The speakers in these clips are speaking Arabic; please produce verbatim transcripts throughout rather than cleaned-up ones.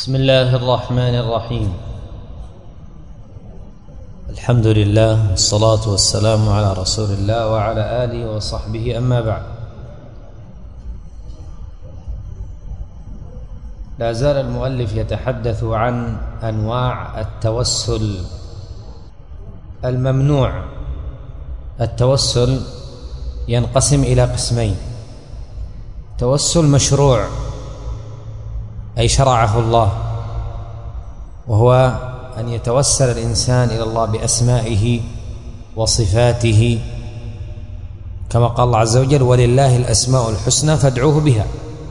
بسم الله الرحمن الرحيم. الحمد لله والصلاة والسلام على رسول الله وعلى آله وصحبه، أما بعد. لا زال المؤلف يتحدث عن أنواع التوسل الممنوع. التوسل ينقسم إلى قسمين: توسل مشروع أي شرعه الله، وهو أن يتوسل الإنسان إلى الله بأسمائه وصفاته، كما قال الله عز وجل: ولله الأسماء الحسنى فادعوه بها.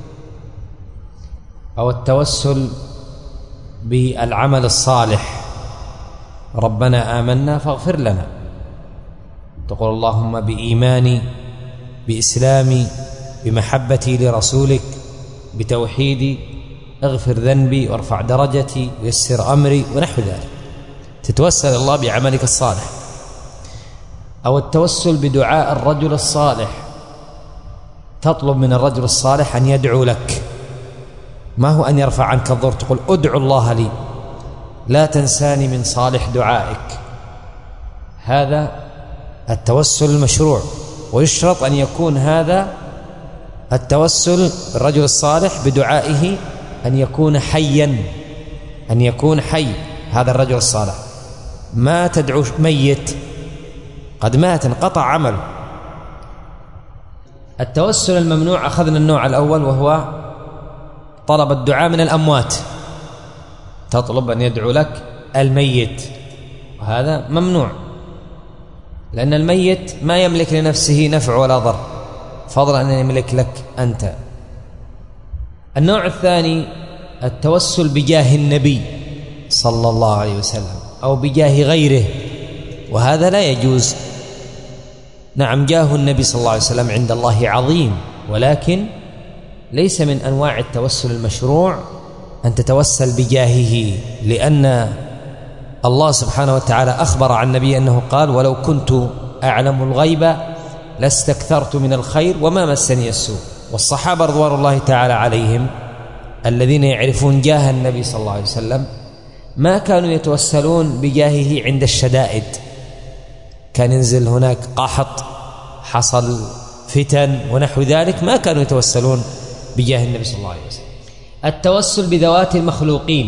أو التوسل بالعمل الصالح: ربنا آمنا فاغفر لنا، تقول اللهم بإيماني بإسلامي بمحبتي لرسولك بتوحيدي اغفر ذنبي وارفع درجتي ويسر أمري ونحو ذلك، تتوسل الله بعملك الصالح. أو التوسل بدعاء الرجل الصالح، تطلب من الرجل الصالح أن يدعو لك، ما هو أن يرفع عنك الضر، تقول ادعو الله لي لا تنساني من صالح دعائك. هذا التوسل المشروع، ويشرط أن يكون هذا التوسل بالرجل الصالح بدعائه أن يكون حيا، أن يكون حي هذا الرجل الصالح، ما تدعو ميت قد مات انقطع عمله. التوسل الممنوع أخذنا النوع الأول، وهو طلب الدعاء من الأموات، تطلب أن يدعو لك الميت، وهذا ممنوع، لأن الميت ما يملك لنفسه نفع ولا ضر، فضلا أن يملك لك أنت. النوع الثاني التوسل بجاه النبي صلى الله عليه وسلم أو بجاه غيره، وهذا لا يجوز. نعم، جاه النبي صلى الله عليه وسلم عند الله عظيم، ولكن ليس من أنواع التوسل المشروع أن تتوسل بجاهه، لأن الله سبحانه وتعالى أخبر عن النبي أنه قال: ولو كنت أعلم الغيب لاستكثرت من الخير وما مسني السوء. والصحابة رضوان الله تعالى عليهم الذين يعرفون جاه النبي صلى الله عليه وسلم ما كانوا يتوسلون بجاهه عند الشدائد، كان ينزل هناك قحط، حصل فتن ونحو ذلك، ما كانوا يتوسلون بجاه النبي صلى الله عليه وسلم. التوسل بذوات المخلوقين،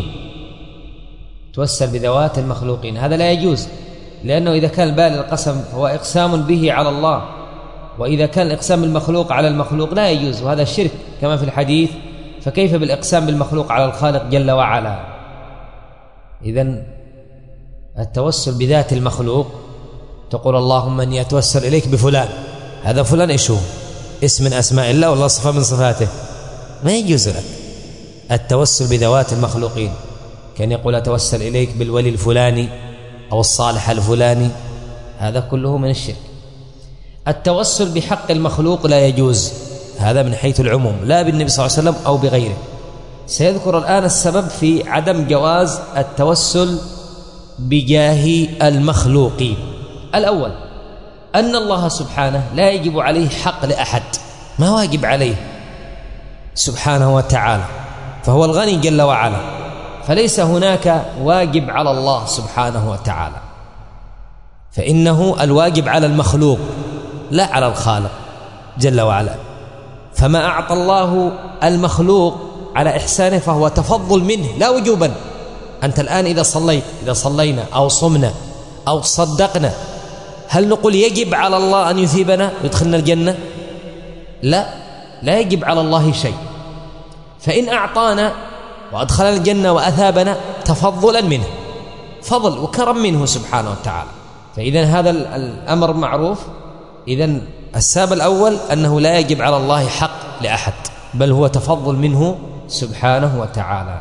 توسل بذوات المخلوقين، هذا لا يجوز، لأنه إذا كان البال القسم فهو إقسام به على الله، وإذا كان الإقسام المخلوق على المخلوق لا يجوز، وهذا شرك كما في الحديث: فكيف بالإقسام بالمخلوق على الخالق جل وعلا؟ إذن التوسل بذات المخلوق، تقول اللهم أني أتوسل إليك بفلان، هذا فلان إيش هو؟ اسم من أسماء الله ولا صفة من صفاته؟ ما يجوز لك التوسل بذوات المخلوقين، كان يقول أتوسل إليك بالولي الفلاني أو الصالح الفلاني، هذا كله من الشرك. التوسل بحق المخلوق لا يجوز، هذا من حيث العموم، لا بالنبي صلى الله عليه وسلم أو بغيره. سيذكر الآن السبب في عدم جواز التوسل بجاه المخلوقين. الأول أن الله سبحانه لا يجب عليه حق لأحد، ما واجب عليه سبحانه وتعالى، فهو الغني جل وعلا، فليس هناك واجب على الله سبحانه وتعالى، فإنه الواجب على المخلوق لا على الخالق جل وعلا. فما أعطى الله المخلوق على إحسانه فهو تفضل منه لا وجوبا. أنت الآن إذا صليت، إذا صلينا أو صمنا أو صدقنا، هل نقول يجب على الله أن يثيبنا ويدخلنا الجنة؟ لا، لا يجب على الله شيء. فإن أعطانا وأدخلنا الجنة وأثابنا تفضلا منه، فضل وكرم منه سبحانه وتعالى، فإذا هذا الأمر معروف. إذن السبب الأول أنه لا يجب على الله حق لأحد، بل هو تفضل منه سبحانه وتعالى.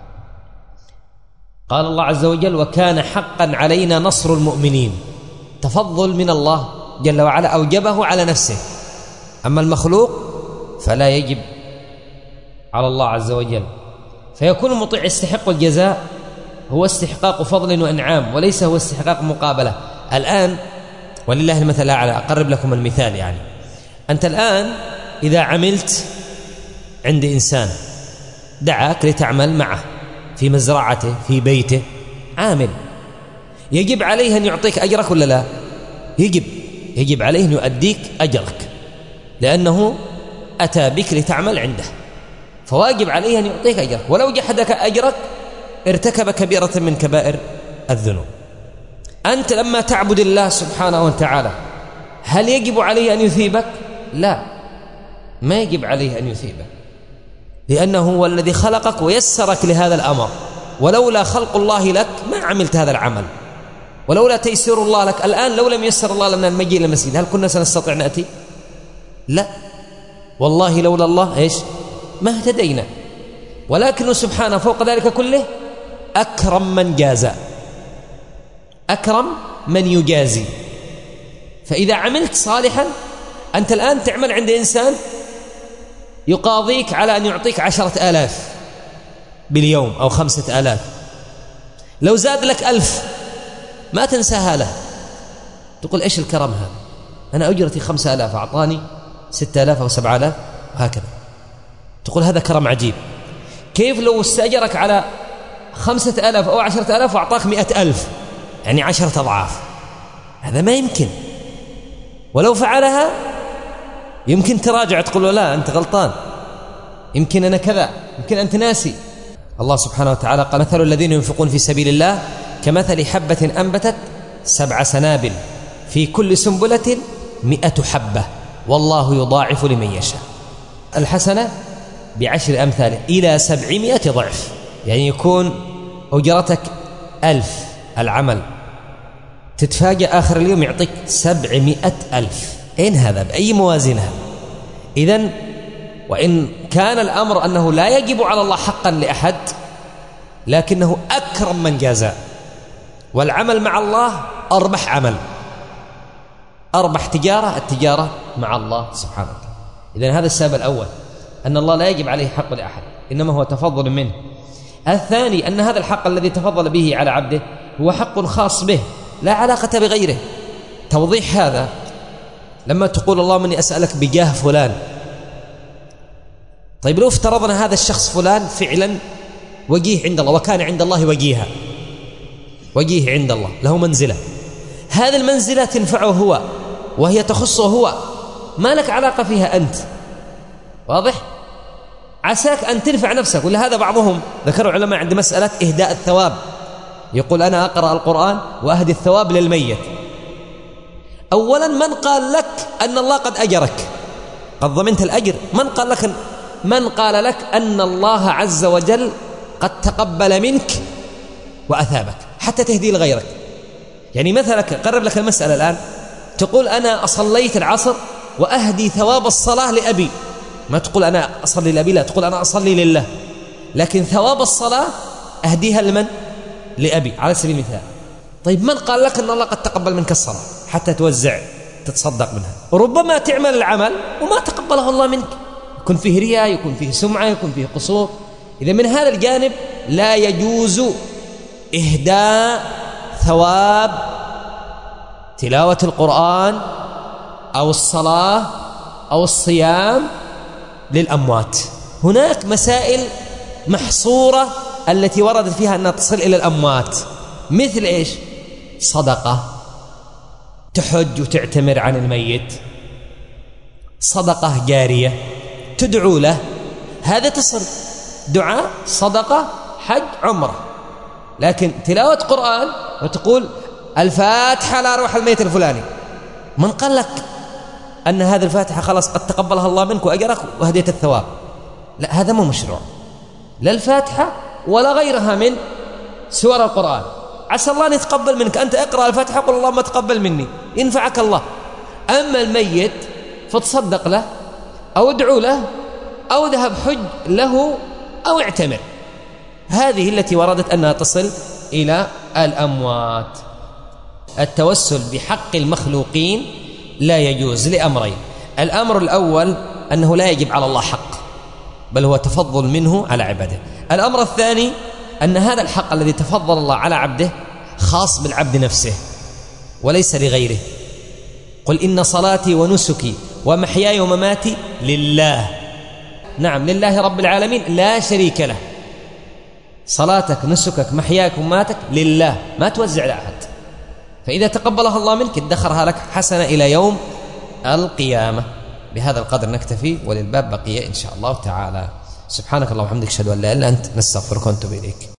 قال الله عز وجل: وكان حقا علينا نصر المؤمنين، تفضل من الله جل وعلا أوجبه على نفسه، أما المخلوق فلا يجب على الله عز وجل، فيكون المطيع يستحق الجزاء هو استحقاق فضل وإنعام، وليس هو استحقاق مقابلة. الآن ولله المثل الأعلى، أقرب لكم المثال، يعني أنت الآن إذا عملت عند إنسان دعاك لتعمل معه في مزرعته في بيته عامل، يجب عليه أن يعطيك أجرك ولا لا؟ يجب يجب عليه أن يؤديك أجرك، لأنه أتى بك لتعمل عنده، فواجب عليه أن يعطيك أجرك. ولو جحدك أجرك ارتكب كبيرة من كبائر الذنوب. أنت لما تعبد الله سبحانه وتعالى هل يجب عليه أن يثيبك؟ لا، ما يجب عليه أن يثيبك، لأنه هو الذي خلقك ويسرك لهذا الأمر، ولولا خلق الله لك ما عملت هذا العمل، ولولا تيسير الله لك. الآن لو لم يسر الله لنا المجيء إلى المسجد هل كنا سنستطيع نأتي؟ لا والله، لولا الله إيش؟ ما اهتدينا. ولكنه سبحانه فوق ذلك كله أكرم من جازى، أكرم من يجازي. فإذا عملت صالحا، أنت الآن تعمل عند إنسان يقاضيك على أن يعطيك عشرة آلاف باليوم أو خمسة آلاف، لو زاد لك ألف ما تنساها له، تقول إيش الكرم هذا؟ أنا أجرتي خمسة آلاف أعطاني ستة آلاف أو سبعة آلاف وهكذا، تقول هذا كرم عجيب. كيف لو استأجرك على خمسة آلاف أو عشرة آلاف وأعطاك مئة ألف، يعني عشرة أضعاف؟ هذا ما يمكن. ولو فعلها يمكن تراجع، تقول له لا أنت غلطان، يمكن أنا كذا، يمكن أنت ناسي. الله سبحانه وتعالى قال مثل الذين ينفقون في سبيل الله كمثل حبة أنبتت سبع سنابل في كل سنبلة مئة حبة والله يضاعف لمن يشاء. الحسنة بعشر أمثاله إلى سبعمائة ضعف، يعني يكون أجرتك ألف العمل، تتفاجأ آخر اليوم يعطيك سبعمائة ألف. أين هذا؟ بأي موازنها؟ إذن وإن كان الأمر أنه لا يجب على الله حقا لأحد، لكنه أكرم من جازى. والعمل مع الله أربح عمل، أربح تجارة، التجارة مع الله سبحانه وتعالى. إذن هذا السبب الأول، أن الله لا يجب عليه حق لأحد، إنما هو تفضل منه. الثاني أن هذا الحق الذي تفضل به على عبده هو حق خاص به لا علاقة بغيره. توضيح هذا لما تقول اللهم إني أسألك بجاه فلان، طيب لو افترضنا هذا الشخص فلان فعلا وجيه عند الله، وكان عند الله وجيها، وجيه عند الله، له منزلة، هذه المنزلة تنفعه هو وهي تخصه هو، ما لك علاقة فيها أنت، واضح؟ عساك أن تنفع نفسك. ولهذا بعضهم ذكروا العلماء عند مسألة إهداء الثواب، يقول أنا أقرأ القرآن وأهدي الثواب للميت. أولا من قال لك أن الله قد أجرك، قد ضمنت الأجر؟ من قال لك من قال لك أن الله عز وجل قد تقبل منك وأثابك حتى تهدي لغيرك؟ يعني مثلا قرب لك المسألة الآن، تقول أنا أصليت العصر وأهدي ثواب الصلاة لأبي، ما تقول أنا أصلي لأبي، لا، تقول أنا أصلي لله، لكن ثواب الصلاة أهديها لمن؟ لأبي على سبيل المثال. طيب من قال لك أن الله قد تقبل منك الصلاة حتى توزع تتصدق منها؟ ربما تعمل العمل وما تقبله الله منك، يكون فيه رياء، يكون فيه سمعة، يكون فيه قصور. إذا من هذا الجانب لا يجوز إهداء ثواب تلاوة القرآن أو الصلاة أو الصيام للأموات. هناك مسائل محصورة التي وردت فيها أنها تصل إلى الأموات، مثل إيش؟ صدقة، تحج وتعتمر عن الميت، صدقة جارية تدعو له، هذا تصل، دعاء، صدقة، حج، عمره. لكن تلاوة قرآن وتقول الفاتحة على روح الميت الفلاني، من قال لك أن هذه الفاتحة خلاص قد تقبلها الله منك وأجرك وهديت الثواب؟ لا، هذا مو مشروع، لا الفاتحة ولا غيرها من سور القرآن. عسى الله أن يتقبل منك، أنت اقرأ الفاتحة قل اللهم تقبل مني، ينفعك الله. أما الميت فتصدق له أو ادعو له أو ذهب حج له أو اعتمر، هذه التي وردت أنها تصل إلى الأموات. التوسل بحق المخلوقين لا يجوز لأمرين: الأمر الأول أنه لا يجب على الله حق، بل هو تفضل منه على عباده. الأمر الثاني أن هذا الحق الذي تفضل الله على عبده خاص بالعبد نفسه وليس لغيره. قل إن صلاتي ونسكي ومحياي ومماتي لله، نعم لله رب العالمين لا شريك له. صلاتك نسكك محياك وماتك لله، ما توزع لأحد، فإذا تقبلها الله منك ادخرها لك حسنة إلى يوم القيامة. بهذا القدر نكتفي، وللباب بقية إن شاء الله تعالى. سبحانك اللهم وبحمدك، أشهد أن لا إله إلا أنت، نستغفرك ونتوب إليك.